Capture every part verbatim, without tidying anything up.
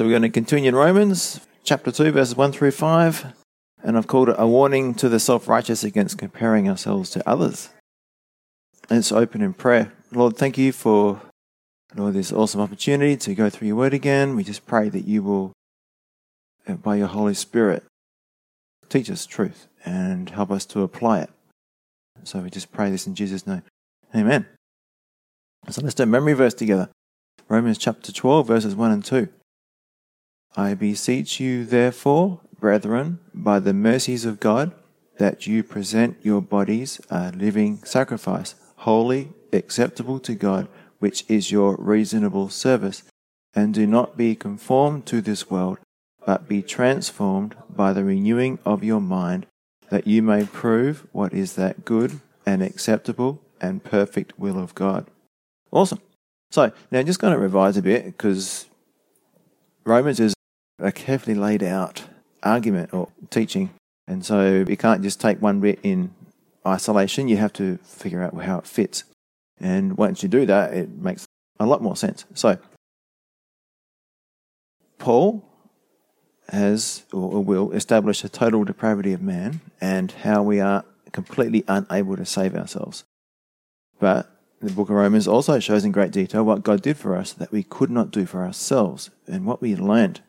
So we're going to continue in Romans chapter two, verses one through five. And I've called it a warning to the self-righteous against comparing ourselves to others. And it's open in prayer. Lord, thank you for Lord, this awesome opportunity to go through your word again. We just pray that you will, by your Holy Spirit, teach us truth and help us to apply it. So we just pray this in Jesus' name. Amen. So let's do a memory verse together. Romans chapter twelve, verses one and two. I beseech you, therefore, brethren, by the mercies of God, that you present your bodies a living sacrifice, holy, acceptable to God, which is your reasonable service. And do not be conformed to this world, but be transformed by the renewing of your mind, that you may prove what is that good and acceptable and perfect will of God. Awesome. So, now I'm just going to revise a bit, because Romans is a carefully laid out argument or teaching. And so you can't just take one bit in isolation. You have to figure out how it fits. And once you do that, it makes a lot more sense. So, Paul has or will establish a total depravity of man and how we are completely unable to save ourselves. But the book of Romans also shows in great detail what God did for us that we could not do for ourselves. And what we learned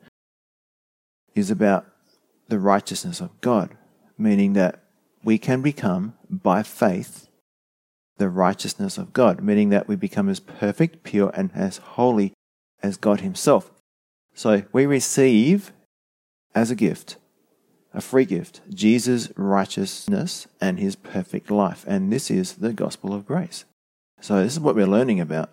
is about the righteousness of God, meaning that we can become, by faith, the righteousness of God, meaning that we become as perfect, pure, and as holy as God himself. So we receive as a gift, a free gift, Jesus' righteousness and his perfect life. And this is the gospel of grace. So this is what we're learning about.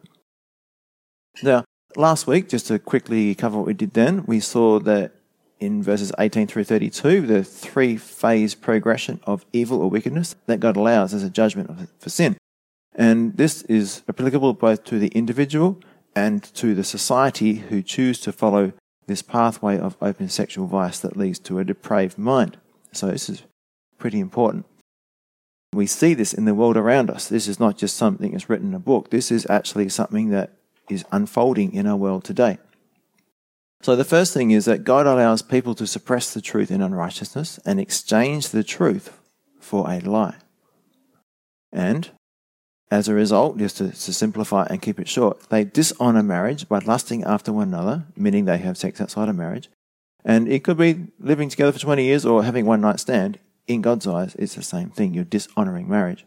Now, last week, just to quickly cover what we did then, we saw that in verses eighteen through thirty-two, the three-phase progression of evil or wickedness that God allows as a judgment for sin. And this is applicable both to the individual and to the society who choose to follow this pathway of open sexual vice that leads to a depraved mind. So this is pretty important. We see this in the world around us. This is not just something that's written in a book. This is actually something that is unfolding in our world today. So the first thing is that God allows people to suppress the truth in unrighteousness and exchange the truth for a lie. And as a result, just to, to simplify and keep it short, they dishonor marriage by lusting after one another, meaning they have sex outside of marriage. And it could be living together for twenty years or having one night stand. In God's eyes, it's the same thing. You're dishonoring marriage.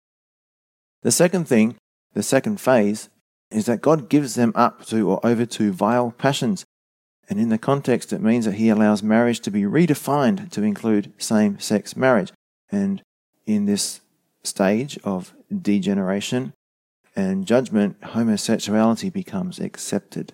The second thing, the second phase, is that God gives them up to or over to vile passions. And in the context, it means that he allows marriage to be redefined to include same-sex marriage. And in this stage of degeneration and judgment, homosexuality becomes accepted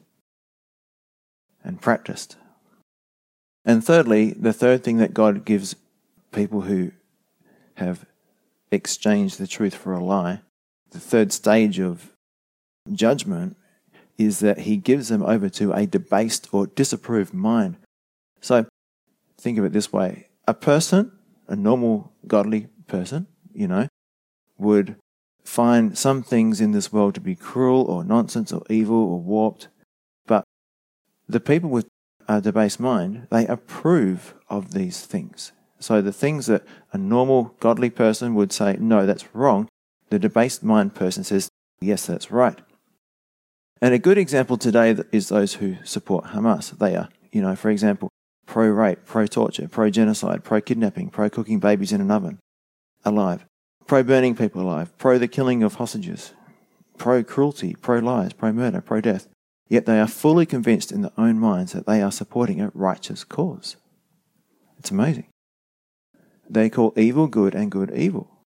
and practiced. And thirdly, the third thing that God gives people who have exchanged the truth for a lie, the third stage of judgment, is that he gives them over to a debased or disapproved mind. So think of it this way. A person, a normal godly person, you know, would find some things in this world to be cruel or nonsense or evil or warped. But the people with a debased mind, they approve of these things. So the things that a normal godly person would say, no, that's wrong, the debased mind person says, yes, that's right. And a good example today is those who support Hamas. They are, you know, for example, pro-rape, pro-torture, pro-genocide, pro-kidnapping, pro-cooking babies in an oven alive, pro-burning people alive, pro the killing of hostages, pro-cruelty, pro-lies, pro-murder, pro-death. Yet they are fully convinced in their own minds that they are supporting a righteous cause. It's amazing. They call evil good and good evil.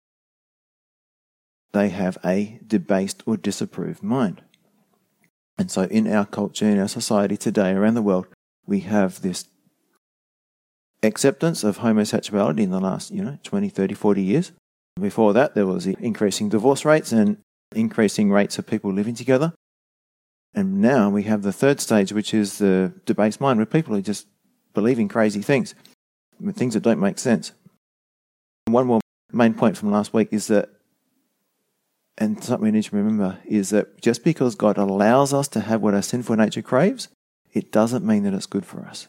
They have a debased or disapproved mind. And so in our culture, in our society today, around the world, we have this acceptance of homosexuality in the last, you know, twenty, thirty, forty years. Before that, there was the increasing divorce rates and increasing rates of people living together. And now we have the third stage, which is the debased mind, where people are just believing crazy things, things that don't make sense. One more main point from last week is that, and something we need to remember, is that just because God allows us to have what our sinful nature craves, it doesn't mean that it's good for us.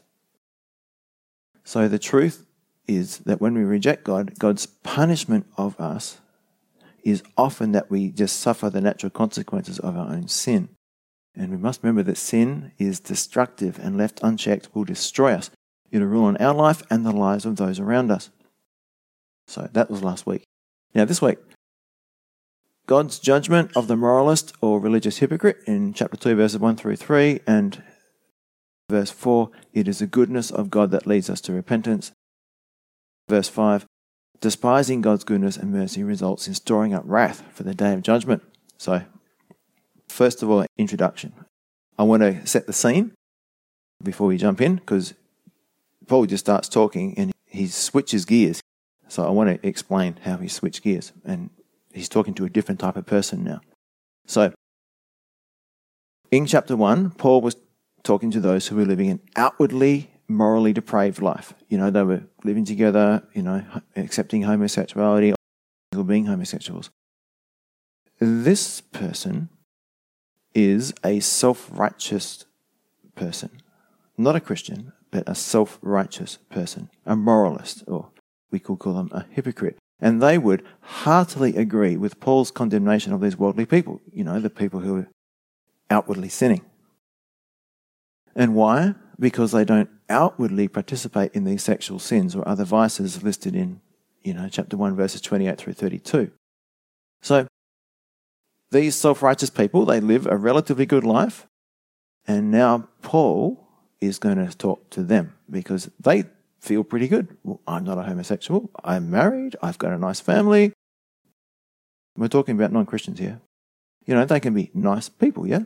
So the truth is that when we reject God, God's punishment of us is often that we just suffer the natural consequences of our own sin. And we must remember that sin is destructive and left unchecked will destroy us. It'll ruin our life and the lives of those around us. So that was last week. Now this week, God's judgment of the moralist or religious hypocrite in chapter two, verses one through three, and verse four, it is the goodness of God that leads us to repentance. Verse five, despising God's goodness and mercy results in storing up wrath for the day of judgment. So, first of all, introduction. I want to set the scene before we jump in, because Paul just starts talking and he switches gears. So I want to explain how he switched gears, and he's talking to a different type of person now. So, in chapter one, Paul was talking to those who were living an outwardly morally depraved life. You know, they were living together, you know, accepting homosexuality or being homosexuals. This person is a self-righteous person. Not a Christian, but a self-righteous person. A moralist, or we could call them a hypocrite. And they would heartily agree with Paul's condemnation of these worldly people. You know, the people who are outwardly sinning. And why? Because they don't outwardly participate in these sexual sins or other vices listed in, you know, chapter one, verses twenty-eight through thirty-two. So, these self-righteous people, they live a relatively good life, and now Paul is going to talk to them because they feel pretty good. Well, I'm not a homosexual, I'm married, I've got a nice family. We're talking about non-Christians here. You know, they can be nice people, yeah?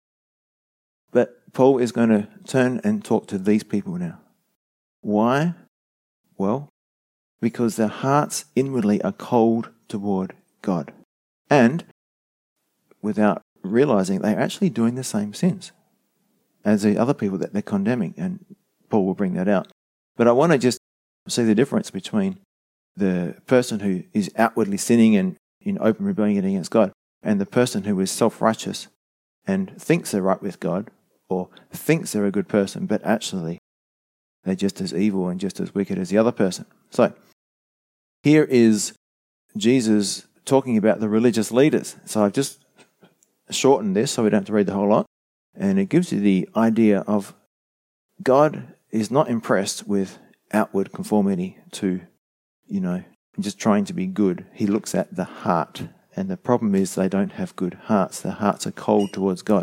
But Paul is going to turn and talk to these people now. Why? Well, because their hearts inwardly are cold toward God. And without realizing, they're actually doing the same sins as the other people that they're condemning. And Paul will bring that out. But I want to just see the difference between the person who is outwardly sinning and in open rebellion against God and the person who is self-righteous and thinks they're right with God, or thinks they're a good person, but actually they're just as evil and just as wicked as the other person. So, here is Jesus talking about the religious leaders. So I've just shortened this so we don't have to read the whole lot. And it gives you the idea of God is not impressed with outward conformity to, you know, just trying to be good. He looks at the heart. And the problem is they don't have good hearts. Their hearts are cold towards God.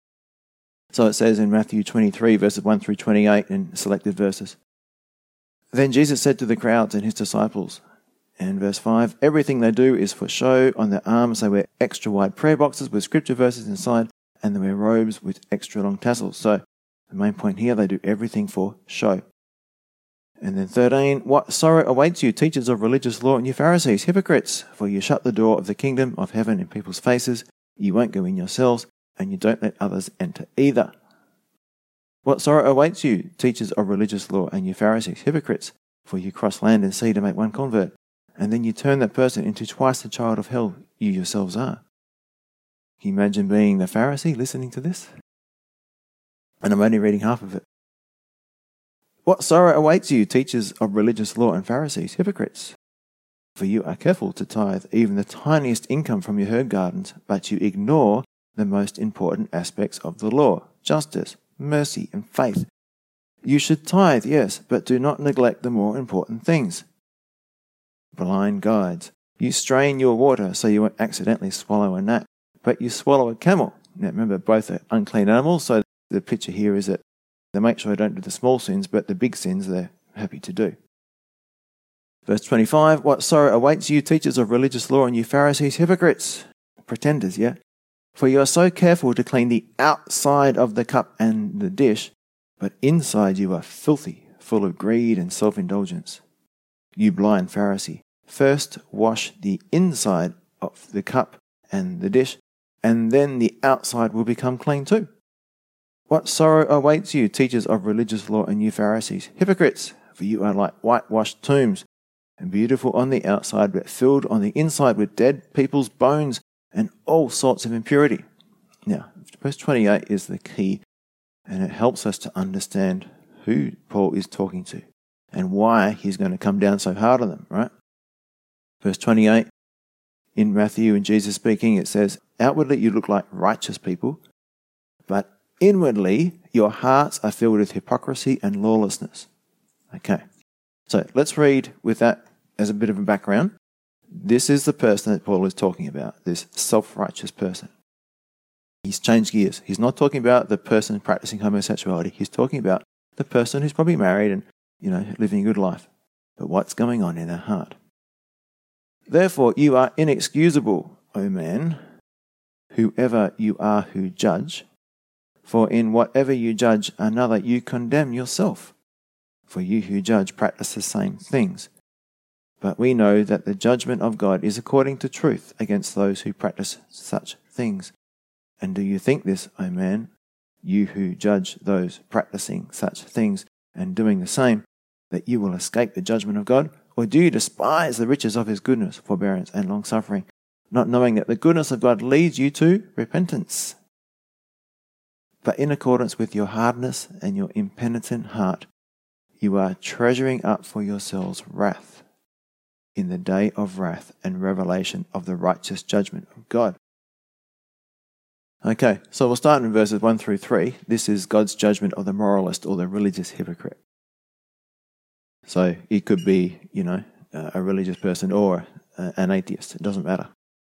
So it says in Matthew twenty-three, verses one through twenty-eight in selected verses. Then Jesus said to the crowds and his disciples, and verse five, everything they do is for show. On their arms they wear extra wide prayer boxes with scripture verses inside, and they wear robes with extra long tassels. So the main point here, they do everything for show. And then thirteen, what sorrow awaits you, teachers of religious law and you Pharisees, hypocrites, for you shut the door of the kingdom of heaven in people's faces. You won't go in yourselves, and you don't let others enter either. What sorrow awaits you, teachers of religious law and you Pharisees, hypocrites, for you cross land and sea to make one convert, and then you turn that person into twice the child of hell you yourselves are. Can you imagine being the Pharisee listening to this? And I'm only reading half of it. What sorrow awaits you, teachers of religious law and Pharisees, hypocrites, for you are careful to tithe even the tiniest income from your herb gardens, but you ignore the most important aspects of the law, justice, mercy, and faith. You should tithe, yes, but do not neglect the more important things. Blind guides. You strain your water so you won't accidentally swallow a gnat, but you swallow a camel. Now remember, both are unclean animals, so the picture here is that they make sure they don't do the small sins, but the big sins they're happy to do. Verse twenty-five, what sorrow awaits you, teachers of religious law and you Pharisees, hypocrites, pretenders, yeah? For you are so careful to clean the outside of the cup and the dish, but inside you are filthy, full of greed and self-indulgence. You blind Pharisee, first wash the inside of the cup and the dish, and then the outside will become clean too. What sorrow awaits you, teachers of religious law and you Pharisees, hypocrites, for you are like whitewashed tombs, and beautiful on the outside, but filled on the inside with dead people's bones and all sorts of impurity. Now, verse twenty-eight is the key And it helps us to understand who Paul is talking to and why he's going to come down so hard on them, right? Verse twenty-eight, in Matthew and Jesus speaking, it says, outwardly you look like righteous people, but inwardly your hearts are filled with hypocrisy and lawlessness. Okay, so let's read with that as a bit of a background. This is the person that Paul is talking about, this self-righteous person. He's changed gears. He's not talking about the person practicing homosexuality. He's talking about the person who's probably married and, you know, living a good life. But what's going on in their heart? Therefore, you are inexcusable, O man, whoever you are who judge. For in whatever you judge another, you condemn yourself. For you who judge practice the same things. But we know that the judgment of God is according to truth against those who practice such things. And do you think this, O man, you who judge those practicing such things and doing the same, that you will escape the judgment of God? Or do you despise the riches of his goodness, forbearance, and long-suffering, not knowing that the goodness of God leads you to repentance? But in accordance with your hardness and your impenitent heart, you are treasuring up for yourselves wrath in the day of wrath and revelation of the righteous judgment of God. Okay, so we'll start in verses one through three. This is God's judgment of the moralist or the religious hypocrite. So it could be, you know, a religious person or an atheist. It doesn't matter.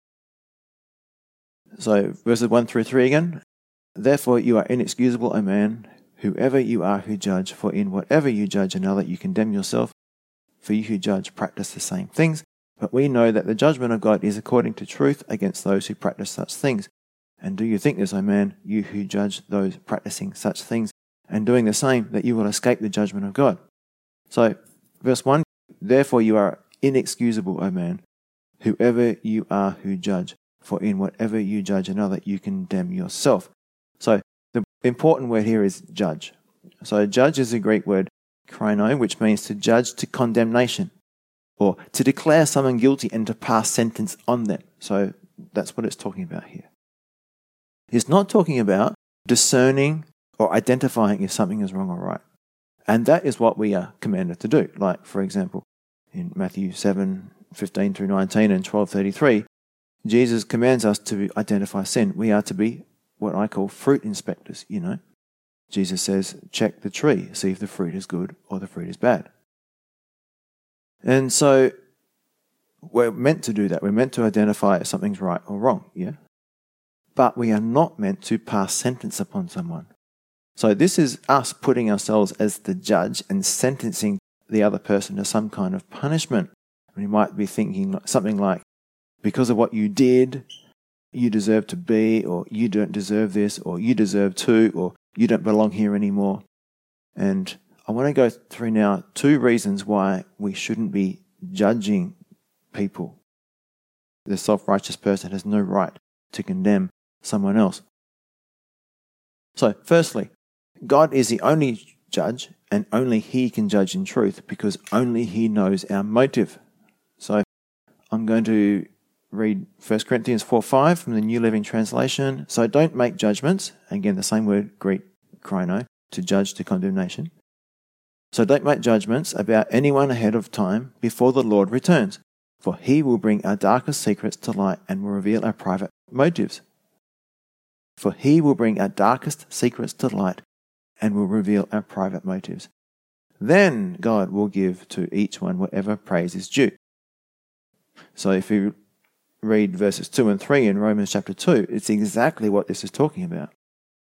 So verses one through three again. Therefore you are inexcusable, O man, whoever you are who judge, for in whatever you judge another, you condemn yourself. For you who judge practice the same things. But we know that the judgment of God is according to truth against those who practice such things. And do you think this, O man, you who judge those practicing such things and doing the same, that you will escape the judgment of God? So, verse one, therefore you are inexcusable, O man, whoever you are who judge, for in whatever you judge another, you condemn yourself. So, the important word here is judge. So, judge is the Greek word krino, which means to judge to condemnation, or to declare someone guilty and to pass sentence on them. So, that's what it's talking about here. It's not talking about discerning or identifying if something is wrong or right. And that is what we are commanded to do. Like, for example, in Matthew seven, fifteen through nineteen and twelve thirty-three, Jesus commands us to identify sin. We are to be what I call fruit inspectors, you know. Jesus says, check the tree, see if the fruit is good or the fruit is bad. And so we're meant to do that. We're meant to identify if something's right or wrong, yeah? But we are not meant to pass sentence upon someone. So this is us putting ourselves as the judge and sentencing the other person to some kind of punishment. We might be thinking something like, because of what you did, you deserve to be, or you don't deserve this, or you deserve to, or you don't belong here anymore. And I want to go through now two reasons why we shouldn't be judging people. The self-righteous person has no right to condemn someone else. So, firstly, God is the only judge, and only He can judge in truth, because only He knows our motive. So, I'm going to read First Corinthians four five from the New Living Translation. So don't make judgments, again the same word, Greek krino, to judge to condemnation. So don't make judgments about anyone ahead of time before the Lord returns, for He will bring our darkest secrets to light and will reveal our private motives. For He will bring our darkest secrets to light and will reveal our private motives. Then God will give to each one whatever praise is due. So if you read verses two and three in Romans chapter two, it's exactly what this is talking about.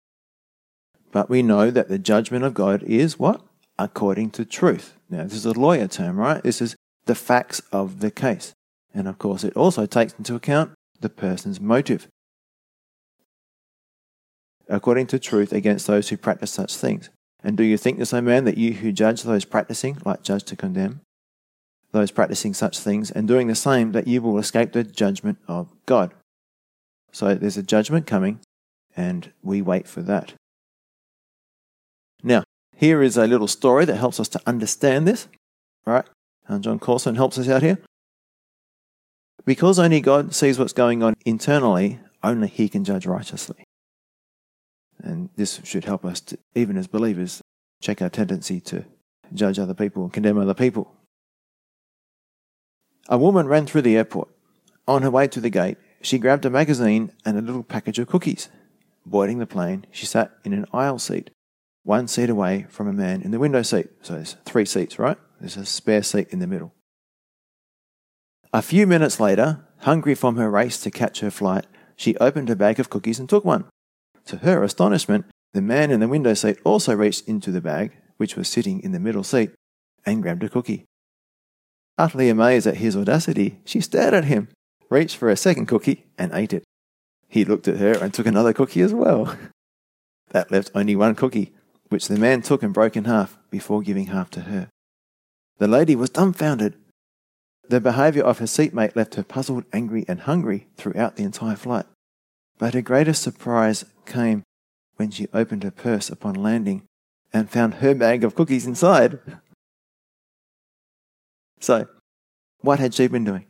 But we know that the judgment of God is what? According to truth. Now, this is a lawyer term, right? This is the facts of the case. And of course, it also takes into account the person's motive. According to truth against those who practice such things. And do you think this, O man, that you who judge those practicing, like judge to condemn, those practicing such things, and doing the same, that you will escape the judgment of God? So there's a judgment coming, and we wait for that. Now, here is a little story that helps us to understand this, right? And John Coulson helps us out here. Because only God sees what's going on internally, only He can judge righteously. And this should help us, to, even as believers, check our tendency to judge other people and condemn other people. A woman ran through the airport. On her way to the gate, she grabbed a magazine and a little package of cookies. Boarding the plane, she sat in an aisle seat, one seat away from a man in the window seat. So there's three seats, right? There's a spare seat in the middle. A few minutes later, hungry from her race to catch her flight, she opened her bag of cookies and took one. To her astonishment, the man in the window seat also reached into the bag, which was sitting in the middle seat, and grabbed a cookie. Utterly amazed at his audacity, she stared at him, reached for a second cookie, and ate it. He looked at her and took another cookie as well. That left only one cookie, which the man took and broke in half before giving half to her. The lady was dumbfounded. The behaviour of her seatmate left her puzzled, angry, and hungry throughout the entire flight. But her greatest surprise came when she opened her purse upon landing and found her bag of cookies inside. So, what had she been doing?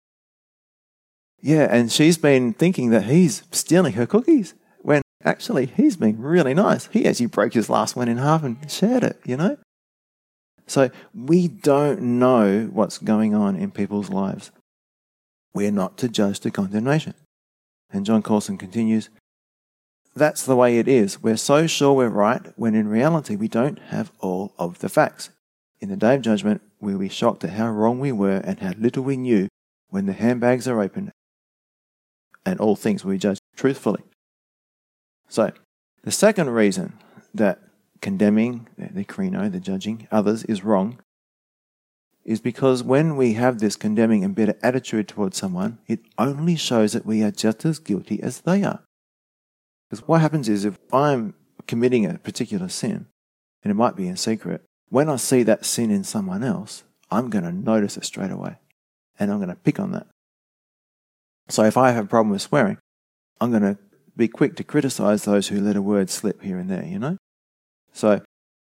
Yeah, and she's been thinking that he's stealing her cookies, when actually he's been really nice. He actually broke his last one in half and shared it, you know? So we don't know what's going on in people's lives. We're not to judge to condemnation. And John Coulson continues, that's the way it is. We're so sure we're right when in reality we don't have all of the facts. In the day of judgment, we'll be shocked at how wrong we were and how little we knew when the handbags are opened and all things will be judged truthfully. So, the second reason that condemning, the krino, the judging others is wrong, is because when we have this condemning and bitter attitude towards someone, it only shows that we are just as guilty as they are. Because what happens is, if I'm committing a particular sin, and it might be in secret, when I see that sin in someone else, I'm going to notice it straight away, and I'm going to pick on that. So if I have a problem with swearing, I'm going to be quick to criticize those who let a word slip here and there, you know? So,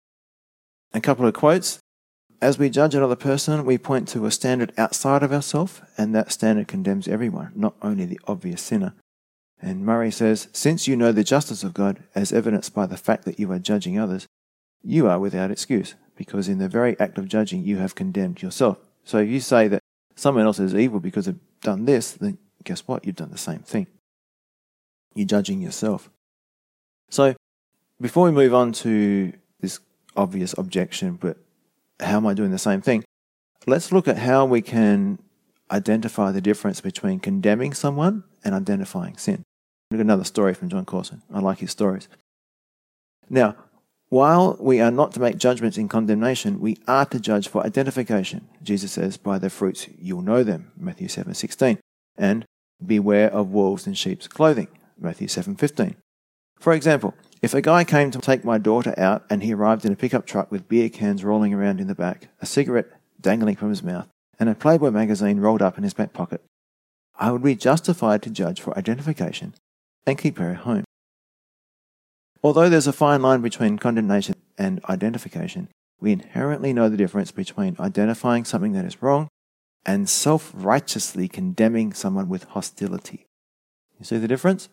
a couple of quotes. As we judge another person, we point to a standard outside of ourselves, and that standard condemns everyone, not only the obvious sinner. And Murray says, since you know the justice of God, as evidenced by the fact that you are judging others, you are without excuse, because in the very act of judging, you have condemned yourself. So if you say that someone else is evil because they've done this, then guess what? You've done the same thing. You're judging yourself. So, before we move on to this obvious objection, but how am I doing the same thing? Let's look at how we can identify the difference between condemning someone and identifying sin. Look at another story from John Coulson. I like his stories. Now, while we are not to make judgments in condemnation, we are to judge for identification. Jesus says, by their fruits you'll know them, Matthew seven sixteen. And beware of wolves in sheep's clothing, Matthew seven fifteen. For example, if a guy came to take my daughter out and he arrived in a pickup truck with beer cans rolling around in the back, a cigarette dangling from his mouth, and a Playboy magazine rolled up in his back pocket, I would be justified to judge for identification and keep her at home. Although there's a fine line between condemnation and identification, we inherently know the difference between identifying something that is wrong and self-righteously condemning someone with hostility. You see the difference?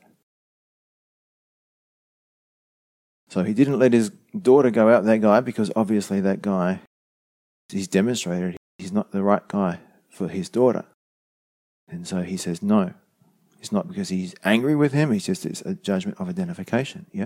So he didn't let his daughter go out with that guy because obviously that guy, he's demonstrated he's not the right guy for his daughter. And so he says no. It's not because he's angry with him, it's just it's a judgment of identification. Yeah.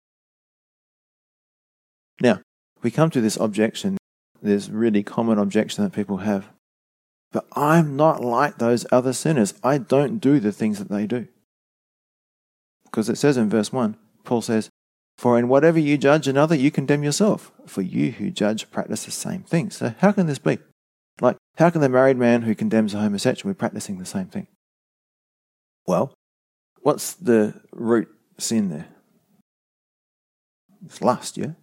Now, we come to this objection, this really common objection that people have. But I'm not like those other sinners. I don't do the things that they do. Because it says in verse one, Paul says, for in whatever you judge another, you condemn yourself. For you who judge practice the same thing. So how can this be? Like, how can the married man who condemns a homosexual be practicing the same thing? Well, what's the root sin there? It's lust, yeah?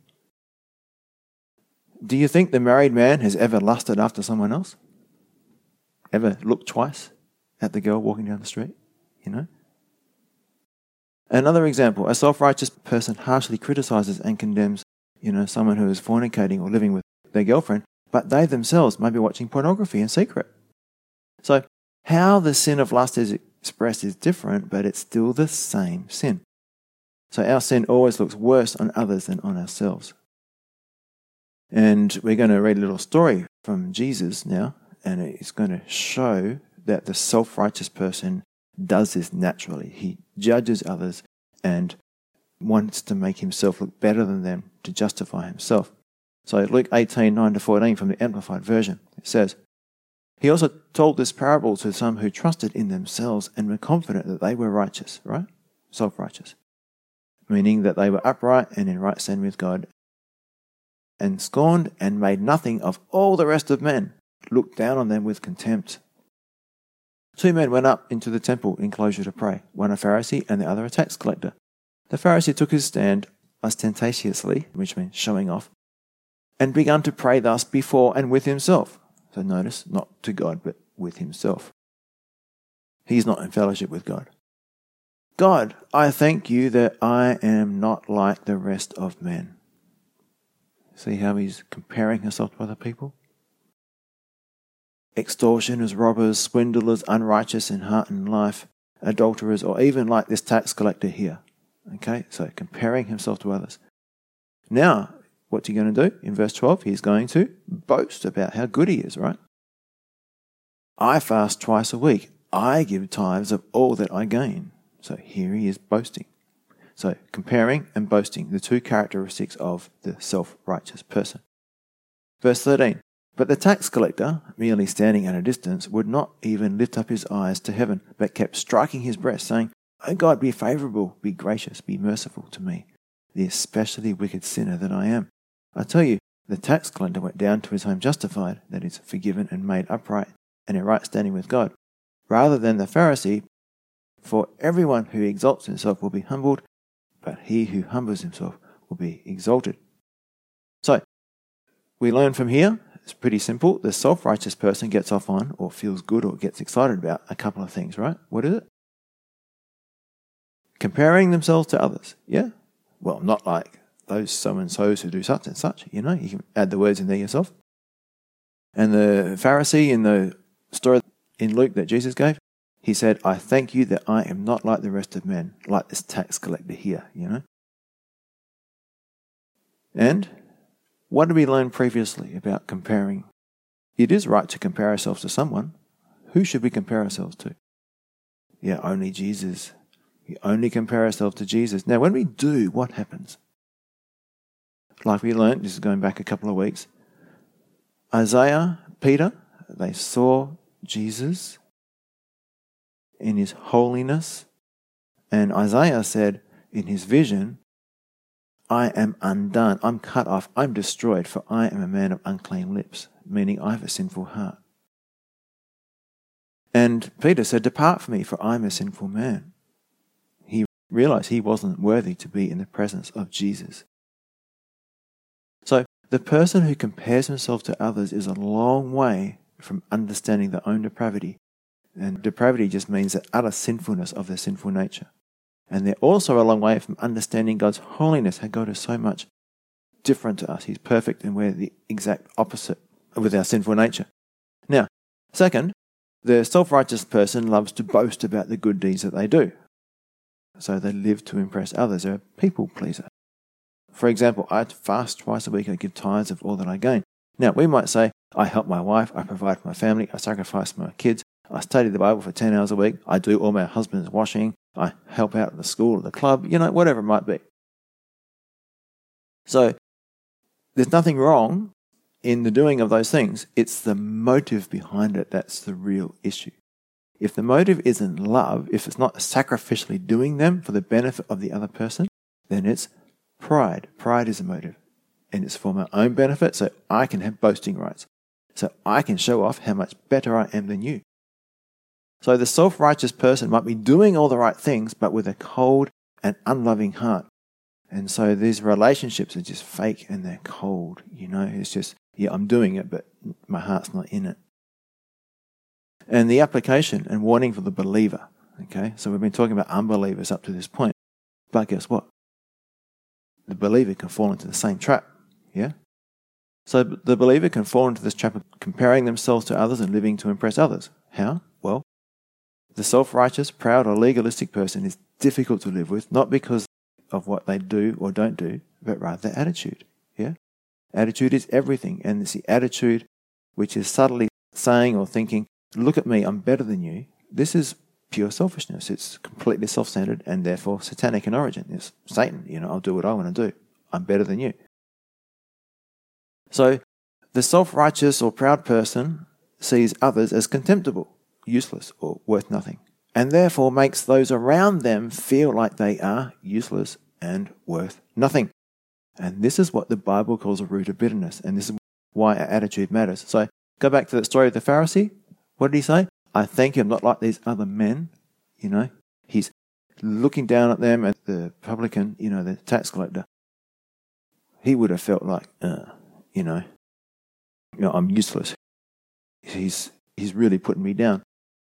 Do you think the married man has ever lusted after someone else? Ever looked twice at the girl walking down the street? You know? Another example, a self-righteous person harshly criticizes and condemns, you know, someone who is fornicating or living with their girlfriend, but they themselves may be watching pornography in secret. So, how the sin of lust is expressed is different, but it's still the same sin. So our sin always looks worse on others than on ourselves. And we're going to read a little story from Jesus now, and it's going to show that the self-righteous person does this naturally. He judges others and wants to make himself look better than them to justify himself. So Luke eighteen, nine to fourteen from the Amplified Version, it says, "He also told this parable to some who trusted in themselves and were confident that they were righteous," right? Self-righteous. Meaning that they were upright and in right standing with God, and scorned and made nothing of all the rest of men, looked down on them with contempt. Two men went up into the temple enclosure to pray, one a Pharisee and the other a tax collector. The Pharisee took his stand ostentatiously, which means showing off, and began to pray thus before and with himself. So notice, not to God, but with himself. He's not in fellowship with God. "God, I thank you that I am not like the rest of men." See how he's comparing himself to other people? "Extortioners, robbers, swindlers, unrighteous in heart and life, adulterers, or even like this tax collector here." Okay, so comparing himself to others. Now, what's he going to do? In verse twelve, he's going to boast about how good he is, right? "I fast twice a week. I give tithes of all that I gain." So here he is boasting. So comparing and boasting, the two characteristics of the self-righteous person. Verse thirteen, "But the tax collector, merely standing at a distance, would not even lift up his eyes to heaven, but kept striking his breast, saying, 'O God, be favourable, be gracious, be merciful to me, the especially wicked sinner that I am.' I tell you, the tax collector went down to his home justified, that is, forgiven and made upright, and in right standing with God, rather than the Pharisee. For everyone who exalts himself will be humbled, but he who humbles himself will be exalted." So, we learn from here, it's pretty simple. The self-righteous person gets off on, or feels good, or gets excited about a couple of things, right? What is it? Comparing themselves to others, yeah? Well, not like those so-and-sos who do such and such, you know, you can add the words in there yourself. And the Pharisee in the story in Luke that Jesus gave, he said, "I thank you that I am not like the rest of men," like this tax collector here, you know. And what did we learn previously about comparing? It is right to compare ourselves to someone. Who should we compare ourselves to? Yeah, only Jesus. We only compare ourselves to Jesus. Now, when we do, what happens? Like we learned, this is going back a couple of weeks, Isaiah, Peter, they saw Jesus in his holiness, and Isaiah said in his vision, "I am undone, I'm cut off, I'm destroyed, for I am a man of unclean lips," meaning I have a sinful heart. And Peter said, "Depart from me, for I am a sinful man." He realized he wasn't worthy to be in the presence of Jesus. So the person who compares himself to others is a long way from understanding their own depravity. And depravity just means the utter sinfulness of their sinful nature. And they're also a long way from understanding God's holiness, how God is so much different to us. He's perfect and we're the exact opposite with our sinful nature. Now, second, the self-righteous person loves to boast about the good deeds that they do. So they live to impress others. They're a people pleaser. For example, I fast twice a week, I give tithes of all that I gain. Now, we might say, I help my wife, I provide for my family, I sacrifice for my kids, I study the Bible for ten hours a week, I do all my husband's washing, I help out at the school or the club, you know, whatever it might be. So, there's nothing wrong in the doing of those things. It's the motive behind it that's the real issue. If the motive isn't love, if it's not sacrificially doing them for the benefit of the other person, then it's pride. Pride is a motive. And it's for my own benefit, so I can have boasting rights. So I can show off how much better I am than you. So the self-righteous person might be doing all the right things, but with a cold and unloving heart. And so these relationships are just fake and they're cold. You know, it's just, yeah, I'm doing it, but my heart's not in it. And the application and warning for the believer. Okay, so we've been talking about unbelievers up to this point. But guess what? The believer can fall into the same trap. Yeah? So the believer can fall into this trap of comparing themselves to others and living to impress others. How? Well, the self-righteous, proud, or legalistic person is difficult to live with, not because of what they do or don't do, but rather their attitude. Yeah? Attitude is everything, and it's the attitude which is subtly saying or thinking, look at me, I'm better than you. This is pure selfishness. It's completely self-centered and therefore satanic in origin. It's Satan, you know, I'll do what I want to do. I'm better than you. So the self-righteous or proud person sees others as contemptible, useless, or worth nothing, and therefore makes those around them feel like they are useless and worth nothing. And this is what the Bible calls a root of bitterness, and this is why our attitude matters. So go back to the story of the Pharisee. What did he say? I thank you, I'm not like these other men. You know, he's looking down at them, at the publican, you know, the tax collector. He would have felt like, uh, you know, you know, I'm useless. He's he's really putting me down.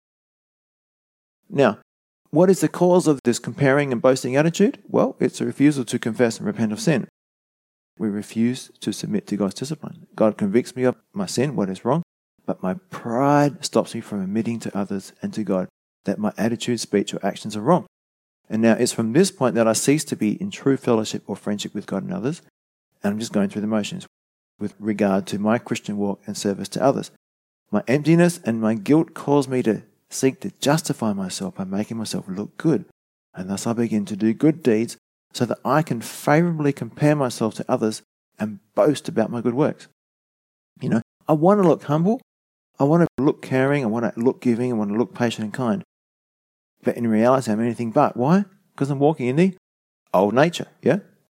Now, what is the cause of this comparing and boasting attitude? Well, it's a refusal to confess and repent of sin. We refuse to submit to God's discipline. God convicts me of my sin, what is wrong, but my pride stops me from admitting to others and to God that my attitude, speech, or actions are wrong. And now it's from this point that I cease to be in true fellowship or friendship with God and others, and I'm just going through the motions with regard to my Christian walk and service to others. My emptiness and my guilt cause me to seek to justify myself by making myself look good, and thus I begin to do good deeds so that I can favorably compare myself to others and boast about my good works. You know, I want to look humble, I want to look caring, I want to look giving, I want to look patient and kind. But in reality, I'm anything but. Why? Because I'm walking in the old nature, yeah?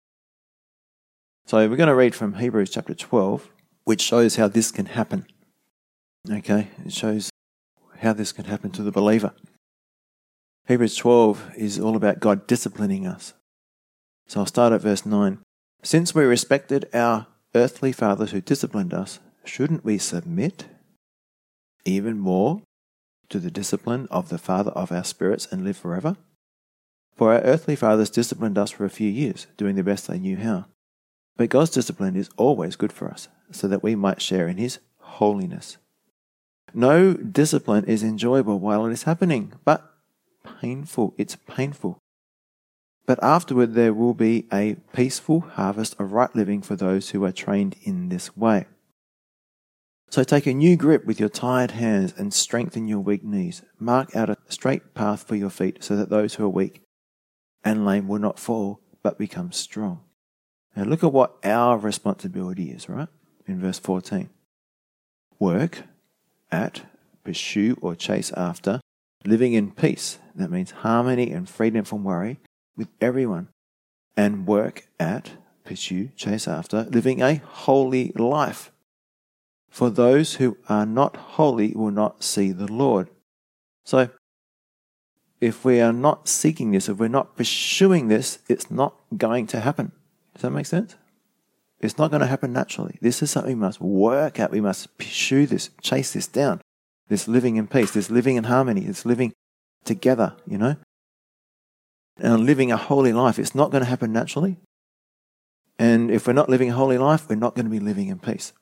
So we're going to read from Hebrews chapter twelve, which shows how this can happen. Okay, it shows how this can happen to the believer. Hebrews twelve is all about God disciplining us. So I'll start at verse nine. Since we respected our earthly fathers who disciplined us, shouldn't we submit even more to the discipline of the Father of our spirits and live forever? For our earthly fathers disciplined us for a few years, doing the best they knew how. But God's discipline is always good for us, so that we might share in His holiness. No discipline is enjoyable while it is happening, but painful. It's painful. But afterward there will be a peaceful harvest of right living for those who are trained in this way. So take a new grip with your tired hands and strengthen your weak knees. Mark out a straight path for your feet so that those who are weak and lame will not fall but become strong. Now look at what our responsibility is, right? In verse fourteen. Work at, pursue or chase after, living in peace. That means harmony and freedom from worry with everyone. And work at, pursue, chase after, living a holy life. For those who are not holy will not see the Lord. So, if we are not seeking this, if we're not pursuing this, it's not going to happen. Does that make sense? It's not going to happen naturally. This is something we must work at. We must pursue this, chase this down. This living in peace, this living in harmony, this living together, you know. And living a holy life, it's not going to happen naturally. And if we're not living a holy life, we're not going to be living in peace.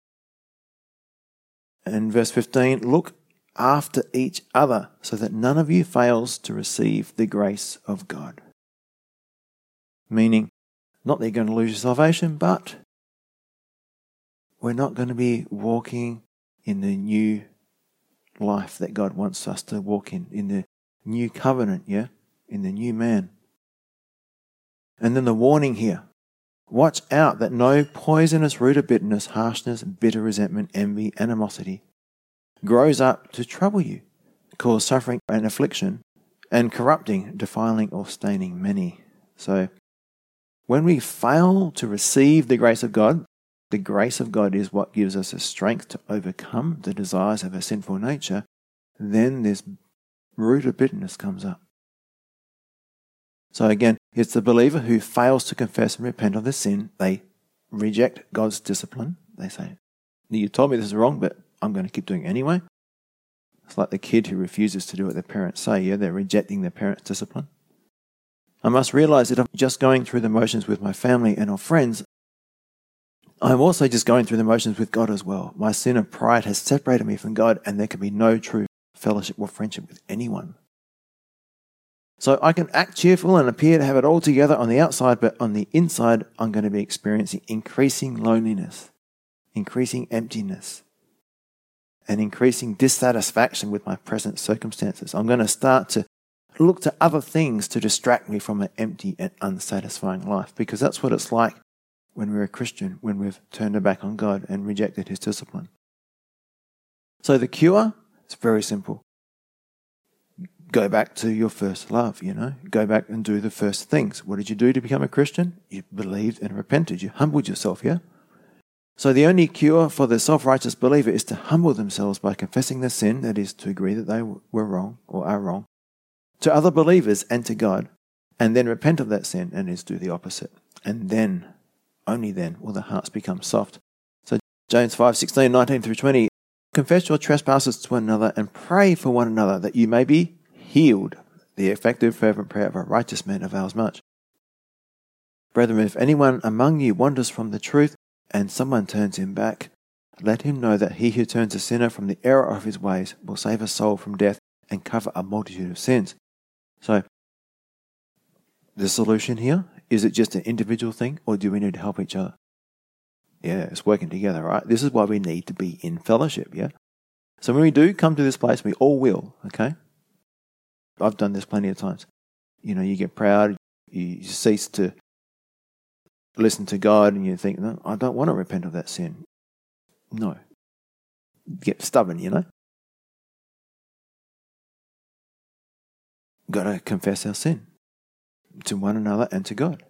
And verse fifteen, look after each other so that none of you fails to receive the grace of God. Meaning, not that you're going to lose your salvation, but we're not going to be walking in the new life that God wants us to walk in, in the new covenant, yeah? In the new man. And then the warning here. Watch out that no poisonous root of bitterness, harshness, bitter resentment, envy, animosity grows up to trouble you, cause suffering and affliction, and corrupting, defiling, or staining many. So, when we fail to receive the grace of God, the grace of God is what gives us the strength to overcome the desires of our sinful nature, then this root of bitterness comes up. So again, it's the believer who fails to confess and repent of the sin. They reject God's discipline. They say, you told me this is wrong, but I'm going to keep doing it anyway. It's like the kid who refuses to do what their parents say. Yeah, they're rejecting their parents' discipline. I must realize that I'm just going through the motions with my family and our friends. I'm also just going through the motions with God as well. My sin of pride has separated me from God, and there can be no true fellowship or friendship with anyone. So I can act cheerful and appear to have it all together on the outside, but on the inside, I'm going to be experiencing increasing loneliness, increasing emptiness, and increasing dissatisfaction with my present circumstances. I'm going to start to look to other things to distract me from an empty and unsatisfying life, because that's what it's like when we're a Christian, when we've turned our back on God and rejected His discipline. So the cure is very simple. Go back to your first love, you know. Go back and do the first things. What did you do to become a Christian? You believed and repented. You humbled yourself, yeah? So the only cure for the self-righteous believer is to humble themselves by confessing their sin, that is, to agree that they were wrong or are wrong, to other believers and to God, and then repent of that sin, and is do the opposite. And then, only then, will the hearts become soft. So James five sixteen, nineteen through twenty, confess your trespasses to one another and pray for one another that you may be healed. The effective fervent prayer of a righteous man avails much. Brethren, if anyone among you wanders from the truth, and someone turns him back, let him know that he who turns a sinner from the error of his ways will save a soul from death and cover a multitude of sins. So, the solution here, is it just an individual thing, or do we need to help each other? Yeah, it's working together, right? This is why we need to be in fellowship, yeah? So when we do come to this place, we all will, okay? I've done this plenty of times. You know, you get proud, you cease to listen to God, and you think, no, I don't want to repent of that sin. No. Get stubborn, you know. Got to confess our sin to one another and to God.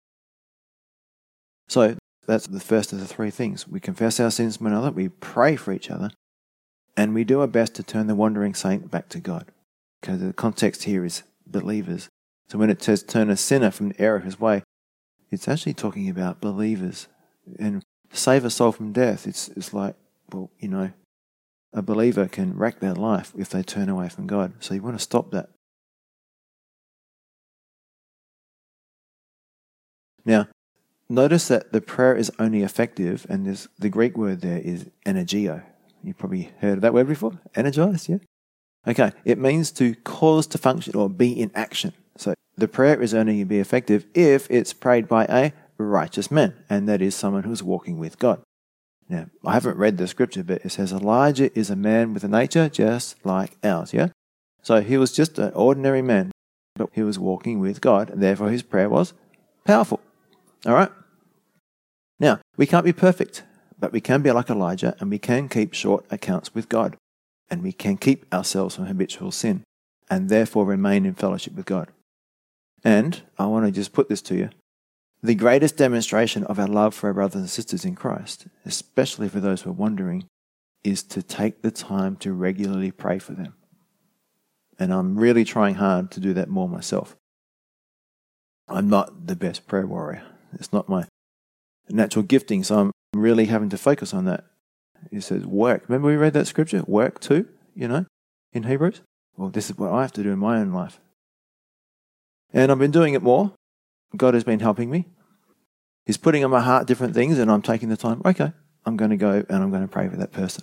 So that's the first of the three things. We confess our sins to one another, we pray for each other, and we do our best to turn the wandering saint back to God. Because the context here is believers. So when it says turn a sinner from the error of his way, it's actually talking about believers. And save a soul from death, it's it's like, well, you know, a believer can wreck their life if they turn away from God. So you want to stop that. Now, notice that the prayer is only effective, and there's, the Greek word there is energio. You've probably heard of that word before? Energize, yeah? Okay, it means to cause to function or be in action. So the prayer is only to be effective if it's prayed by a righteous man, and that is someone who's walking with God. Now, I haven't read the scripture, but it says Elijah is a man with a nature just like ours, yeah? So he was just an ordinary man, but he was walking with God, and therefore his prayer was powerful. All right? Now, we can't be perfect, but we can be like Elijah, and we can keep short accounts with God. And we can keep ourselves from habitual sin, and therefore remain in fellowship with God. And I want to just put this to you. The greatest demonstration of our love for our brothers and sisters in Christ, especially for those who are wandering, is to take the time to regularly pray for them. And I'm really trying hard to do that more myself. I'm not the best prayer warrior. It's not my natural gifting, so I'm really having to focus on that. It says work. Remember we read that scripture? Work too, you know, in Hebrews? Well, this is what I have to do in my own life. And I've been doing it more. God has been helping me. He's putting on my heart different things, and I'm taking the time. Okay, I'm going to go and I'm going to pray for that person.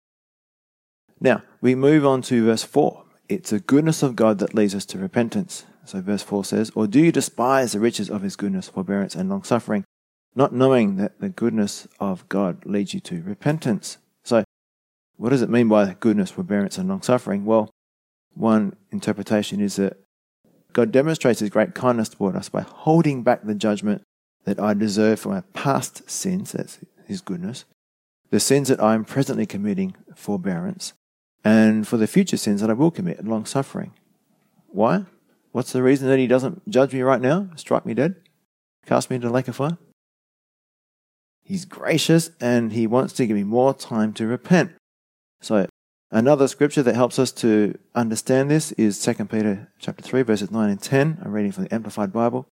Now, we move on to verse four. It's the goodness of God that leads us to repentance. So verse four says, or do you despise the riches of his goodness, forbearance, and long-suffering, not knowing that the goodness of God leads you to repentance? So, what does it mean by goodness, forbearance, and long-suffering? Well, one interpretation is that God demonstrates his great kindness toward us by holding back the judgment that I deserve for my past sins, that's his goodness, the sins that I am presently committing, forbearance, and for the future sins that I will commit, long-suffering. Why? What's the reason that he doesn't judge me right now, strike me dead, cast me into the lake of fire? He's gracious, and he wants to give me more time to repent. So, another scripture that helps us to understand this is Second Peter chapter three, verses nine and ten. I'm reading from the Amplified Bible.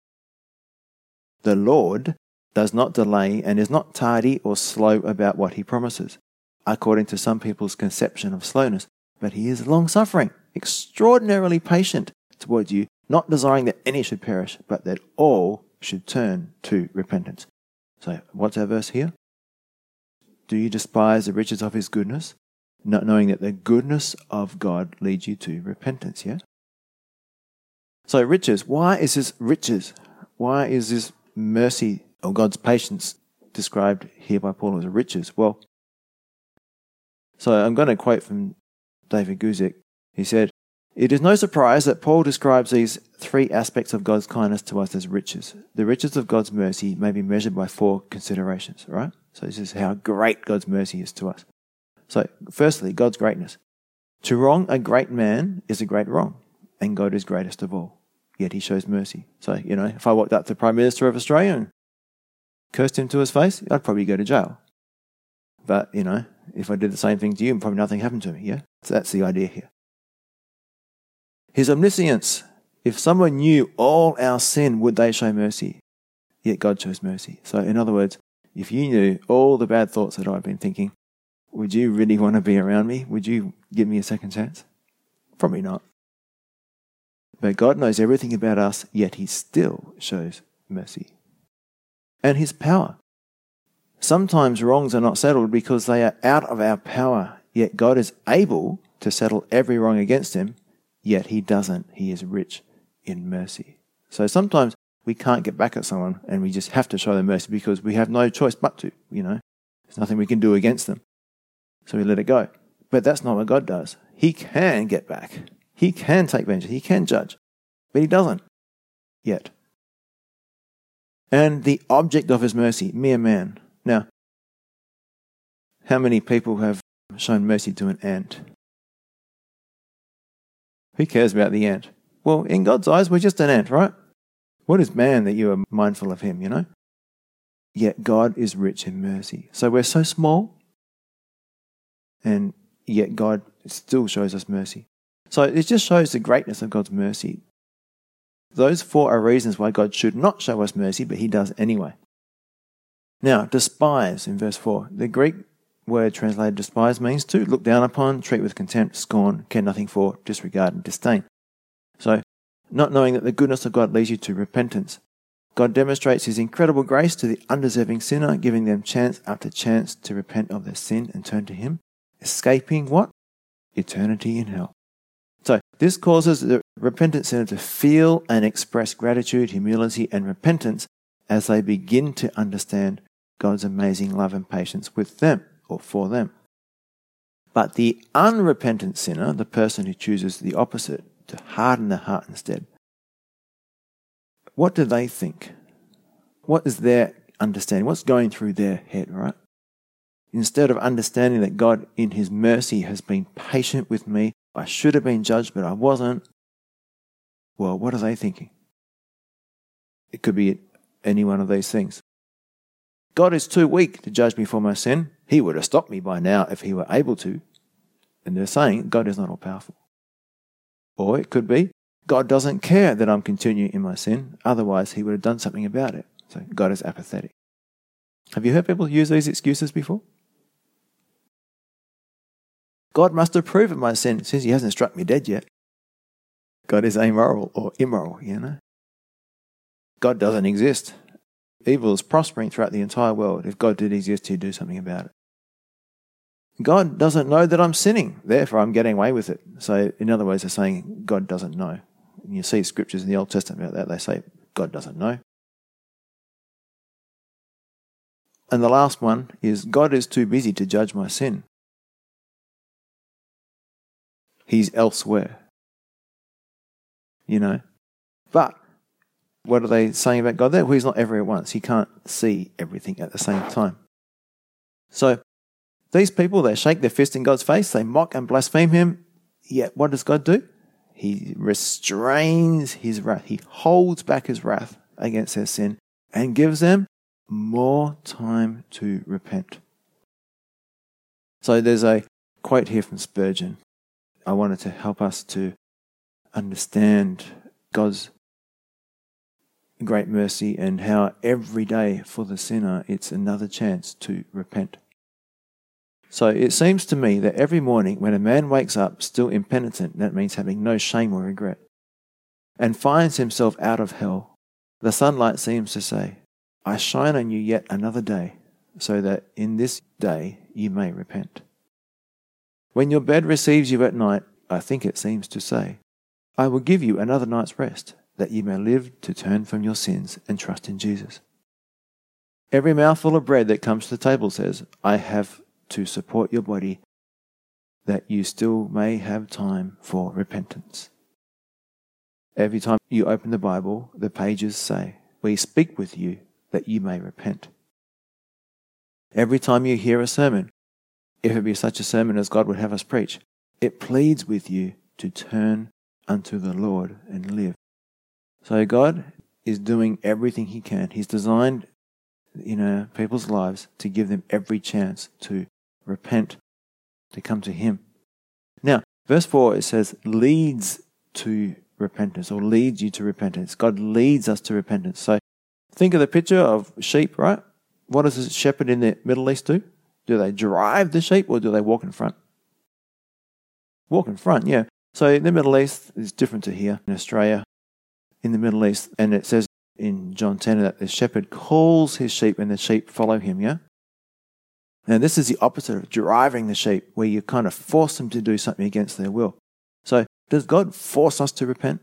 The Lord does not delay and is not tardy or slow about what he promises, according to some people's conception of slowness, but he is long-suffering, extraordinarily patient towards you, not desiring that any should perish, but that all should turn to repentance. So, what's our verse here? Do you despise the riches of his goodness, not knowing that the goodness of God leads you to repentance, yeah? So riches, why is this riches? Why is this mercy or God's patience described here by Paul as riches? Well, so I'm going to quote from David Guzik. He said, "It is no surprise that Paul describes these three aspects of God's kindness to us as riches. The riches of God's mercy may be measured by four considerations," right? So this is how great God's mercy is to us. So firstly, God's greatness. To wrong a great man is a great wrong, and God is greatest of all. Yet he shows mercy. So, you know, if I walked up to the Prime Minister of Australia and cursed him to his face, I'd probably go to jail. But, you know, if I did the same thing to you, probably nothing happened to me, yeah? So that's the idea here. His omniscience. If someone knew all our sin, would they show mercy? Yet God shows mercy. So, in other words, if you knew all the bad thoughts that I've been thinking, would you really want to be around me? Would you give me a second chance? Probably not. But God knows everything about us, yet he still shows mercy. And his power. Sometimes wrongs are not settled because they are out of our power, yet God is able to settle every wrong against him, yet he doesn't. He is rich in mercy. So sometimes we can't get back at someone and we just have to show them mercy because we have no choice but to, you know. There's nothing we can do against them. So we let it go. But that's not what God does. He can get back. He can take vengeance. He can judge. But he doesn't yet. And the object of his mercy, mere man. Now, how many people have shown mercy to an ant? Who cares about the ant? Well, in God's eyes, we're just an ant, right? What is man that you are mindful of him, you know? Yet God is rich in mercy. So we're so small, and yet God still shows us mercy. So it just shows the greatness of God's mercy. Those four are reasons why God should not show us mercy, but he does anyway. Now, despise in verse four. The Greek word translated despise means to look down upon, treat with contempt, scorn, care nothing for, disregard and disdain. So, not knowing that the goodness of God leads you to repentance. God demonstrates his incredible grace to the undeserving sinner, giving them chance after chance to repent of their sin and turn to him, escaping what? Eternity in hell. So, this causes the repentant sinner to feel and express gratitude, humility, and repentance as they begin to understand God's amazing love and patience with them or for them. But the unrepentant sinner, the person who chooses the opposite, to harden their heart instead, what do they think? What is their understanding? What's going through their head, right? Instead of understanding that God in his mercy has been patient with me, I should have been judged, but I wasn't. Well, what are they thinking? It could be any one of these things. God is too weak to judge me for my sin. He would have stopped me by now if he were able to. And they're saying God is not all powerful. Or it could be God doesn't care that I'm continuing in my sin. Otherwise, he would have done something about it. So God is apathetic. Have you heard people use these excuses before? God must approve of my sin since he hasn't struck me dead yet. God is amoral or immoral, you know. God doesn't exist. Evil is prospering throughout the entire world. If God did exist, he'd do something about it. God doesn't know that I'm sinning, therefore I'm getting away with it. So in other words, they're saying God doesn't know. And you see scriptures in the Old Testament about that. They say God doesn't know. And the last one is God is too busy to judge my sin. He's elsewhere. You know. But what are they saying about God there? Well, he's not everywhere at once. He can't see everything at the same time. So these people, they shake their fist in God's face. They mock and blaspheme him. Yet what does God do? He restrains his wrath. He holds back his wrath against their sin and gives them more time to repent. So there's a quote here from Spurgeon. I wanted to help us to understand God's great mercy and how every day for the sinner it's another chance to repent. So it seems to me that every morning when a man wakes up still impenitent, that means having no shame or regret, and finds himself out of hell, the sunlight seems to say, I shine on you yet another day, so that in this day you may repent. When your bed receives you at night, I think it seems to say, I will give you another night's rest, that you may live to turn from your sins and trust in Jesus. Every mouthful of bread that comes to the table says, I have to support your body that you still may have time for repentance. Every time you open the Bible, the pages say, we speak with you that you may repent. Every time you hear a sermon, if it be such a sermon as God would have us preach, it pleads with you to turn unto the Lord and live. So God is doing everything He can. He's designed, you know, people's lives to give them every chance to repent, to come to Him. Now, verse four, it says, leads to repentance, or leads you to repentance. God leads us to repentance. So think of the picture of sheep, right? What does a shepherd in the Middle East do? Do they drive the sheep or do they walk in front? Walk in front, yeah. So in the Middle East, it's different to here in Australia. In the Middle East, and it says in John ten that the shepherd calls his sheep and the sheep follow him, yeah? Now this is the opposite of driving the sheep, where you kind of force them to do something against their will. So does God force us to repent?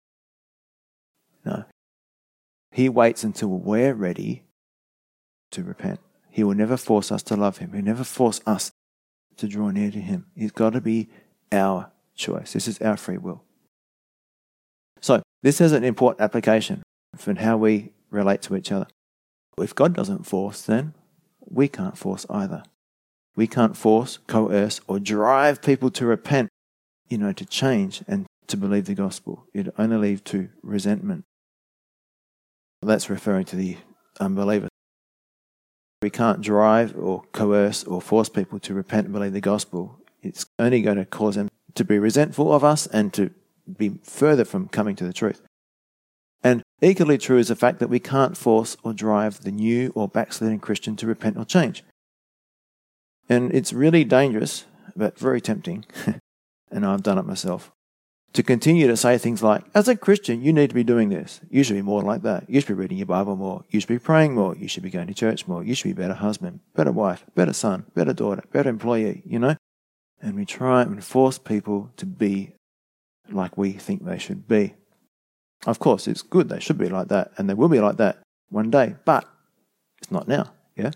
No. He waits until we're ready to repent. He will never force us to love Him. He'll never force us to draw near to Him. It's got to be our choice. This is our free will. So this has an important application for how we relate to each other. If God doesn't force, then we can't force either. We can't force, coerce, or drive people to repent, you know, to change and to believe the gospel. It only leads to resentment. That's referring to the unbeliever. We can't drive or coerce or force people to repent and believe the gospel. It's only going to cause them to be resentful of us and to be further from coming to the truth. And equally true is the fact that we can't force or drive the new or backsliding Christian to repent or change. And it's really dangerous, but very tempting, and I've done it myself, to continue to say things like, as a Christian, you need to be doing this. You should be more like that. You should be reading your Bible more. You should be praying more. You should be going to church more. You should be a better husband, better wife, better son, better daughter, better employee, you know? And we try and force people to be like we think they should be. Of course, it's good. They should be like that, and they will be like that one day, but it's not now, yeah?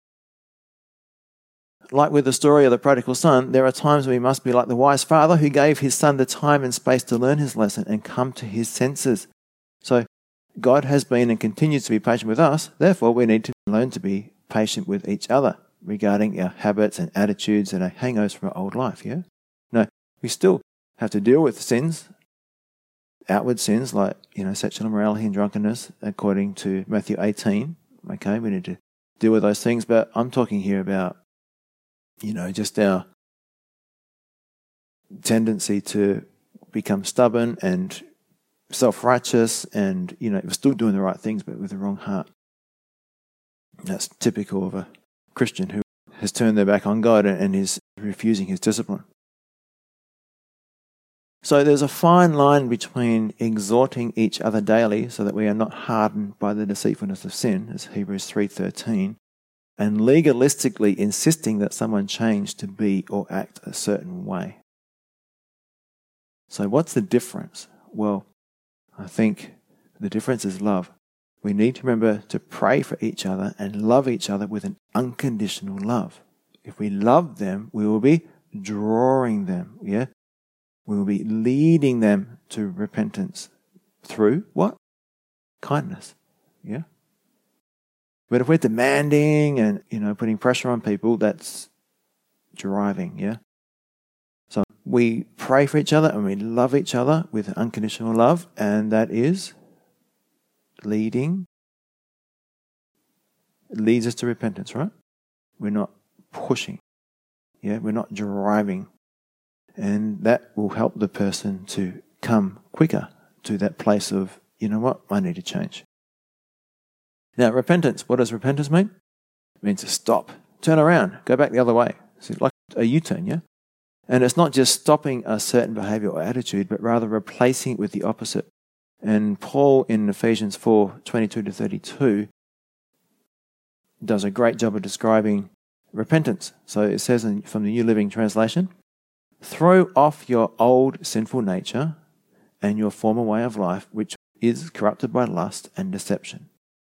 Like with the story of the prodigal son, there are times we must be like the wise father who gave his son the time and space to learn his lesson and come to his senses. So God has been and continues to be patient with us. Therefore, we need to learn to be patient with each other regarding our habits and attitudes and our hangovers from our old life, yeah? No, we still have to deal with sins, outward sins like, you know, sexual immorality and drunkenness, according to Matthew eighteen. Okay, we need to deal with those things, but I'm talking here about, you know, just our tendency to become stubborn and self-righteous and, you know, we're still doing the right things but with the wrong heart. That's typical of a Christian who has turned their back on God and is refusing His discipline. So there's a fine line between exhorting each other daily so that we are not hardened by the deceitfulness of sin, as Hebrews three thirteen, and legalistically insisting that someone change to be or act a certain way. So what's the difference? Well, I think the difference is love. We need to remember to pray for each other and love each other with an unconditional love. If we love them, we will be drawing them, yeah? We will be leading them to repentance through what? Kindness, yeah? But if we're demanding and, you know, putting pressure on people, that's driving, yeah? So we pray for each other and we love each other with unconditional love, and that is leading, it leads us to repentance, right? We're not pushing, yeah? We're not driving. And that will help the person to come quicker to that place of, you know what, I need to change. Now, repentance, what does repentance mean? It means to stop, turn around, go back the other way. It's like a U-turn, yeah? And it's not just stopping a certain behavior or attitude, but rather replacing it with the opposite. And Paul in Ephesians four twenty-two to thirty-two does a great job of describing repentance. So it says in, from the New Living Translation, throw off your old sinful nature and your former way of life, which is corrupted by lust and deception.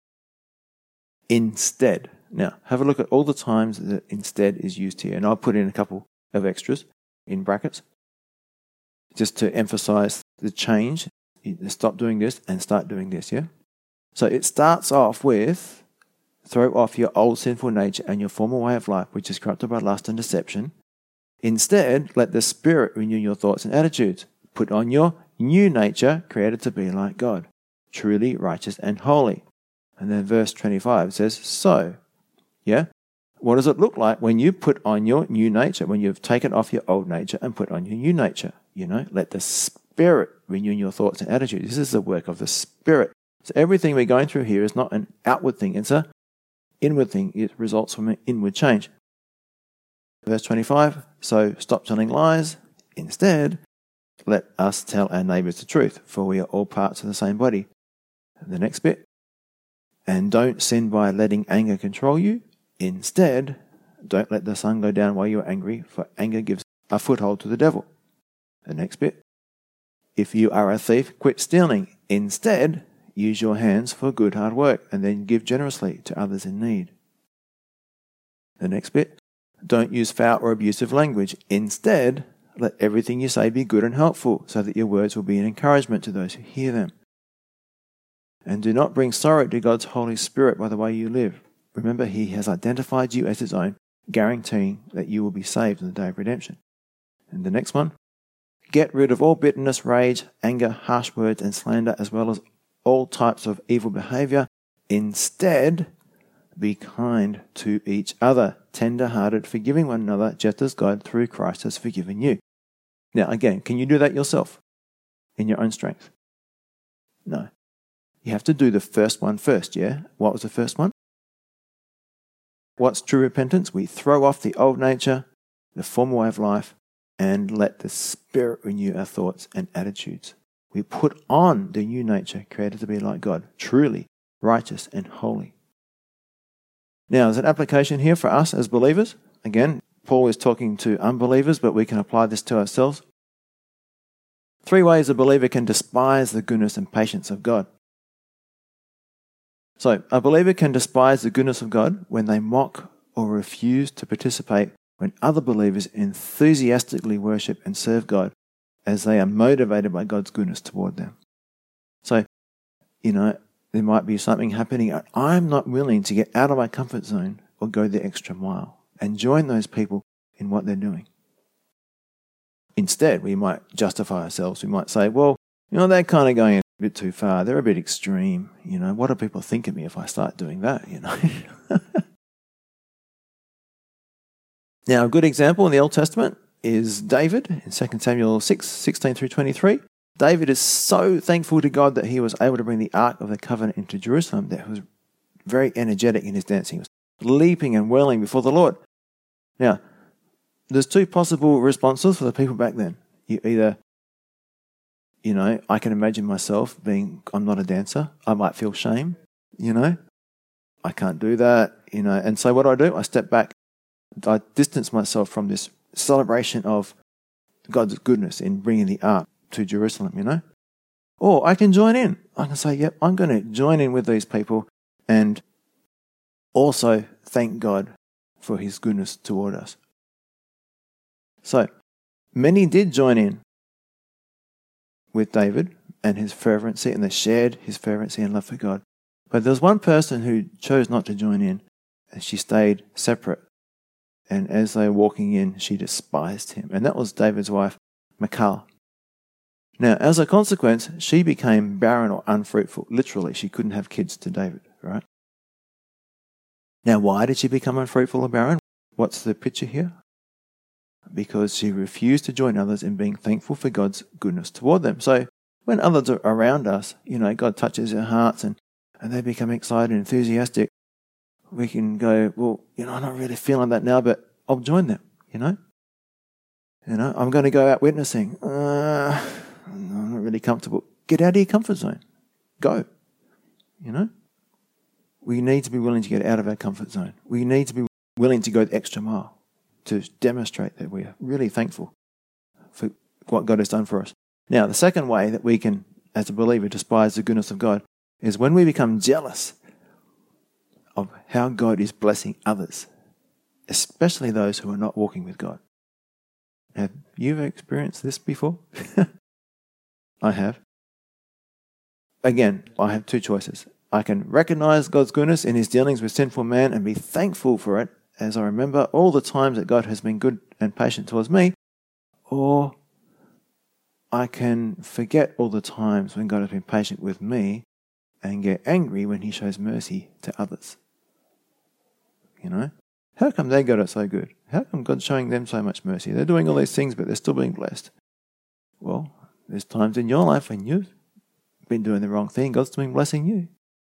Instead. Now, have a look at all the times that instead is used here. And I'll put in a couple of extras in brackets just to emphasize the change. Stop doing this and start doing this, yeah? So it starts off with, throw off your old sinful nature and your former way of life, which is corrupted by lust and deception. Instead, let the Spirit renew your thoughts and attitudes. Put on your new nature, created to be like God, truly righteous and holy. And then verse twenty-five says, so, yeah, what does it look like when you put on your new nature, when you've taken off your old nature and put on your new nature? You know, let the Spirit renew your thoughts and attitudes. This is the work of the Spirit. So everything we're going through here is not an outward thing, it's a inward thing. It results from an inward change. Verse twenty-five, so stop telling lies. Instead, let us tell our neighbours the truth, for we are all parts of the same body. The next bit, and don't sin by letting anger control you. Instead, don't let the sun go down while you are angry, for anger gives a foothold to the devil. The next bit, if you are a thief, quit stealing. Instead, use your hands for good hard work, and then give generously to others in need. The next bit, don't use foul or abusive language. Instead, let everything you say be good and helpful, so that your words will be an encouragement to those who hear them. And do not bring sorrow to God's Holy Spirit by the way you live. Remember, He has identified you as His own, guaranteeing that you will be saved in the day of redemption. And the next one, get rid of all bitterness, rage, anger, harsh words, and slander, as well as all types of evil behavior. Instead, be kind to each other, tender-hearted, forgiving one another, just as God through Christ has forgiven you. Now, again, can you do that yourself in your own strength? No. You have to do the first one first, yeah? What was the first one? What's true repentance? We throw off the old nature, the former way of life, and let the Spirit renew our thoughts and attitudes. We put on the new nature, created to be like God, truly righteous and holy. Now, there's an application here for us as believers. Again, Paul is talking to unbelievers, but we can apply this to ourselves. Three ways a believer can despise the goodness and patience of God. So, a believer can despise the goodness of God when they mock or refuse to participate when other believers enthusiastically worship and serve God as they are motivated by God's goodness toward them. So, you know, there might be something happening. I'm not willing to get out of my comfort zone or go the extra mile and join those people in what they're doing. Instead, we might justify ourselves. We might say, well, you know, they're kind of going a bit too far. They're a bit extreme. You know, what do people think of me if I start doing that, you know? Now, a good example in the Old Testament is David in Second Samuel six, sixteen through twenty-three. David is so thankful to God that he was able to bring the Ark of the Covenant into Jerusalem that he was very energetic in his dancing. He was leaping and whirling before the Lord. Now, there's two possible responses for the people back then. You either, you know, I can imagine myself being, I'm not a dancer. I might feel shame, you know. I can't do that, you know. And so what do I do? I step back. I distance myself from this celebration of God's goodness in bringing the Ark to Jerusalem, you know. Or I can join in. I can say, yep, I'm going to join in with these people and also thank God for His goodness toward us. So, many did join in with David and his fervency, and they shared his fervency and love for God. But there was one person who chose not to join in, and she stayed separate. And as they were walking in, she despised him. And that was David's wife, Michal. Now, as a consequence, she became barren or unfruitful. Literally, she couldn't have kids to David, right? Now, why did she become unfruitful or barren? What's the picture here? Because she refused to join others in being thankful for God's goodness toward them. So, when others are around us, you know, God touches their hearts and, and they become excited and enthusiastic, we can go, well, you know, I'm not really feeling that now, but I'll join them, you know? You know, I'm going to go out witnessing. Uh, I'm not really comfortable. Get out of your comfort zone. Go. You know? We need to be willing to get out of our comfort zone. We need to be willing to go the extra mile to demonstrate that we are really thankful for what God has done for us. Now, the second way that we can as a believer, despise the goodness of God is when we become jealous of how God is blessing others, especially those who are not walking with God. Have you experienced this before? I have. Again, I have two choices. I can recognize God's goodness in his dealings with sinful man and be thankful for it as I remember all the times that God has been good and patient towards me, or I can forget all the times when God has been patient with me and get angry when he shows mercy to others. You know? How come they got it so good? How come God's showing them so much mercy? They're doing all these things, but they're still being blessed. Well, there's times in your life when you've been doing the wrong thing, God's been blessing you.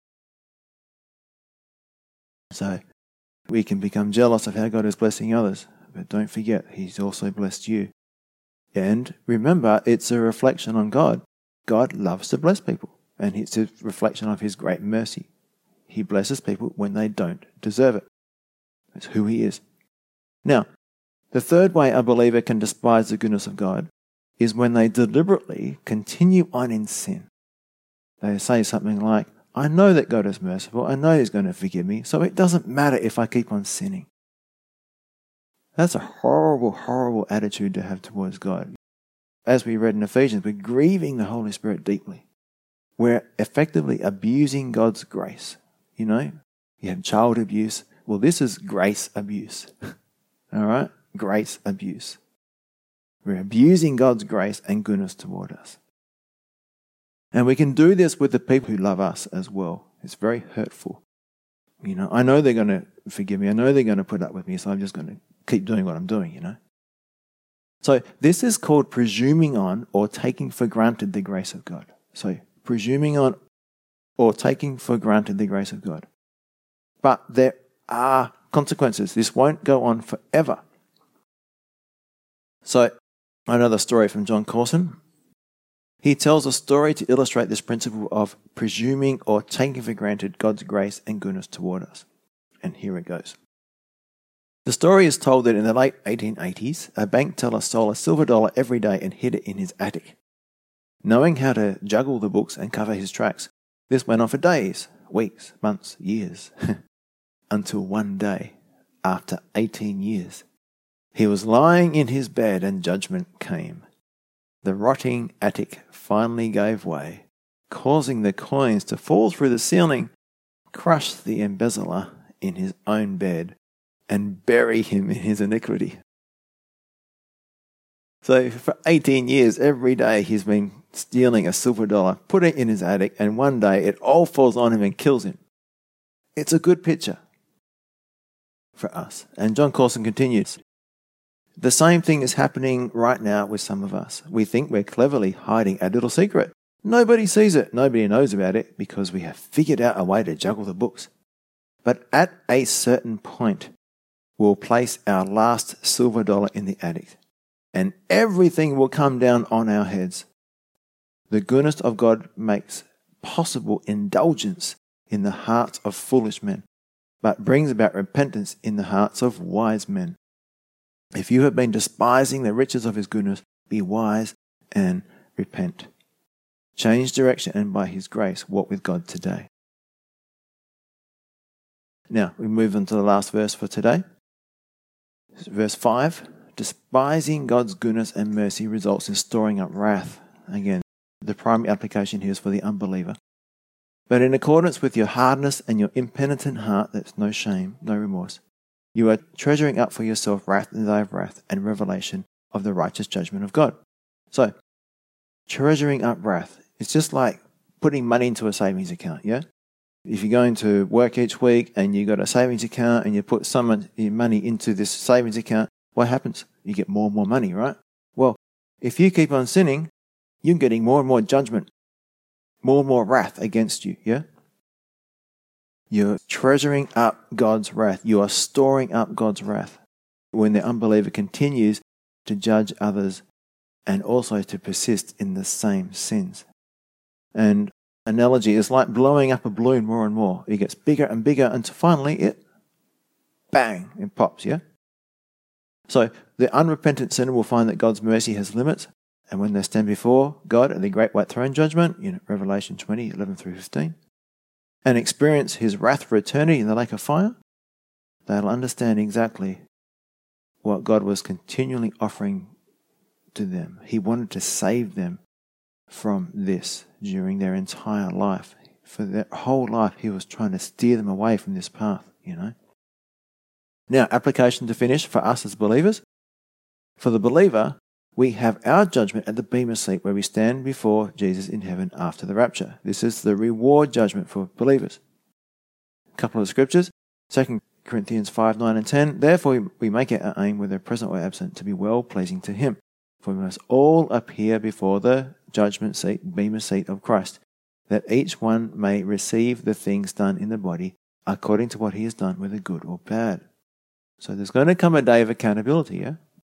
So, we can become jealous of how God is blessing others, but don't forget, he's also blessed you. And remember, it's a reflection on God. God loves to bless people, and it's a reflection of his great mercy. He blesses people when they don't deserve it. That's who he is. Now, the third way a believer can despise the goodness of God is when they deliberately continue on in sin. They say something like, I know that God is merciful, I know he's going to forgive me, so it doesn't matter if I keep on sinning. That's a horrible, horrible attitude to have towards God. As we read in Ephesians, we're grieving the Holy Spirit deeply. We're effectively abusing God's grace. You know, you have child abuse. Well, this is grace abuse. All right? Grace abuse. We're abusing God's grace and goodness toward us. And we can do this with the people who love us as well. It's very hurtful. You know, I know they're going to forgive me. I know they're going to put up with me, so I'm just going to keep doing what I'm doing, you know. So this is called presuming on or taking for granted the grace of God. So presuming on or taking for granted the grace of God. But there are consequences. This won't go on forever. So another story from John Corson. He tells a story to illustrate this principle of presuming or taking for granted God's grace and goodness toward us. And here it goes. The story is told that in the late eighteen eighties, a bank teller stole a silver dollar every day and hid it in his attic. Knowing how to juggle the books and cover his tracks, this went on for days, weeks, months, years, until one day, after eighteen years, he was lying in his bed and judgment came. The rotting attic finally gave way, causing the coins to fall through the ceiling, crush the embezzler in his own bed, and bury him in his iniquity. So for eighteen years, every day he's been stealing a silver dollar, put it in his attic, and one day it all falls on him and kills him. It's a good picture for us. And John Corson continues, the same thing is happening right now with some of us. We think we're cleverly hiding a little secret. Nobody sees it. Nobody knows about it because we have figured out a way to juggle the books. But at a certain point, we'll place our last silver dollar in the attic, and everything will come down on our heads. The goodness of God makes possible indulgence in the hearts of foolish men, but brings about repentance in the hearts of wise men. If you have been despising the riches of his goodness, be wise and repent. Change direction and by his grace walk with God today. Now, we move on to the last verse for today. Verse five, despising God's goodness and mercy results in storing up wrath. Again, the primary application here is for the unbeliever. But in accordance with your hardness and your impenitent heart, that's no shame, no remorse, you are treasuring up for yourself wrath and day of wrath and revelation of the righteous judgment of God. So, treasuring up wrath, it's just like putting money into a savings account, yeah? If you're going to work each week and you've got a savings account and you put some of your money into this savings account, what happens? You get more and more money, right? Well, if you keep on sinning, you're getting more and more judgment, more and more wrath against you, yeah? You're treasuring up God's wrath. You are storing up God's wrath when the unbeliever continues to judge others and also to persist in the same sins. And analogy is like blowing up a balloon more and more. It gets bigger and bigger until finally it, bang, it pops, yeah? So the unrepentant sinner will find that God's mercy has limits And when they stand before God at the great white throne judgment, in Revelation twenty, eleven through fifteen, and experience his wrath for eternity in the lake of fire, they'll understand exactly what God was continually offering to them. He wanted to save them from this during their entire life. For their whole life, he was trying to steer them away from this path, you know. Now, application to finish for us as believers. For the believer, we have our judgment at the Bema seat where we stand before Jesus in heaven after the rapture. This is the reward judgment for believers. A couple of scriptures. Second Corinthians five, nine and ten. Therefore we make it our aim, whether present or absent, to be well-pleasing to him. For we must all appear before the judgment seat, Bema seat of Christ, that each one may receive the things done in the body according to what he has done, whether good or bad. So there's going to come a day of accountability, yeah?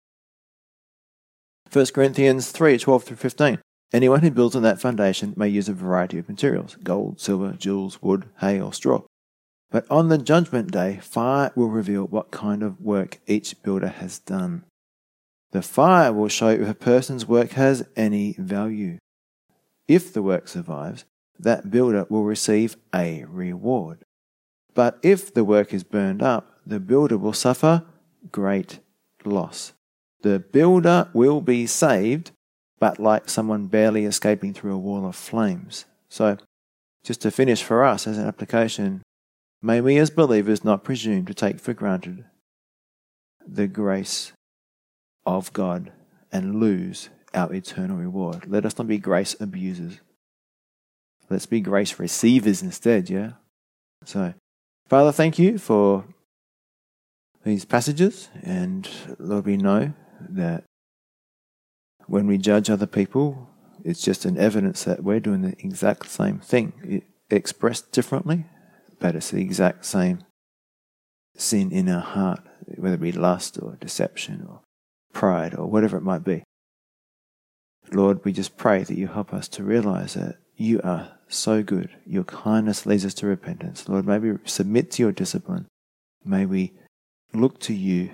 First Corinthians three, twelve through fifteen. Anyone who builds on that foundation may use a variety of materials, gold, silver, jewels, wood, hay, or straw. But on the judgment day, fire will reveal what kind of work each builder has done. The fire will show if a person's work has any value. If the work survives, that builder will receive a reward. But if the work is burned up, the builder will suffer great loss. The builder will be saved, but like someone barely escaping through a wall of flames. So, just to finish for us as an application, may we as believers not presume to take for granted the grace of God and lose our eternal reward. Let us not be grace abusers. Let's be grace receivers instead, yeah? So, Father, thank you for these passages, and Lord, we know that when we judge other people, it's just an evidence that we're doing the exact same thing. It expressed differently, but it's the exact same sin in our heart, whether it be lust or deception or pride or whatever it might be. Lord, we just pray that you help us to realize that you are so good. Your kindness leads us to repentance. Lord, may we submit to your discipline. May we look to you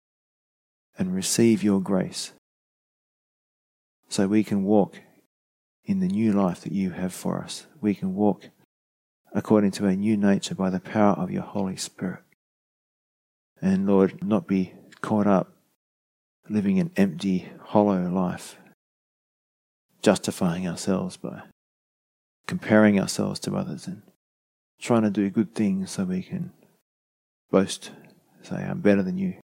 and receive your grace so we can walk in the new life that you have for us. We can walk according to a new nature by the power of your Holy Spirit. And Lord, not be caught up living an empty, hollow life, justifying ourselves by comparing ourselves to others and trying to do good things so we can boast, say, I'm better than you.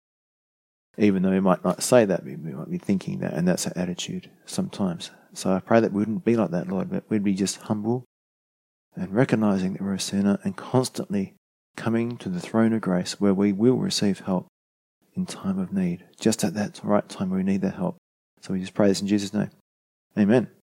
Even though we might not say that, we might be thinking that, and that's our attitude sometimes. So I pray that we wouldn't be like that, Lord, but we'd be just humble and recognizing that we're a sinner and constantly coming to the throne of grace where we will receive help in time of need, just at that right time where we need that help. So we just pray this in Jesus' name. Amen.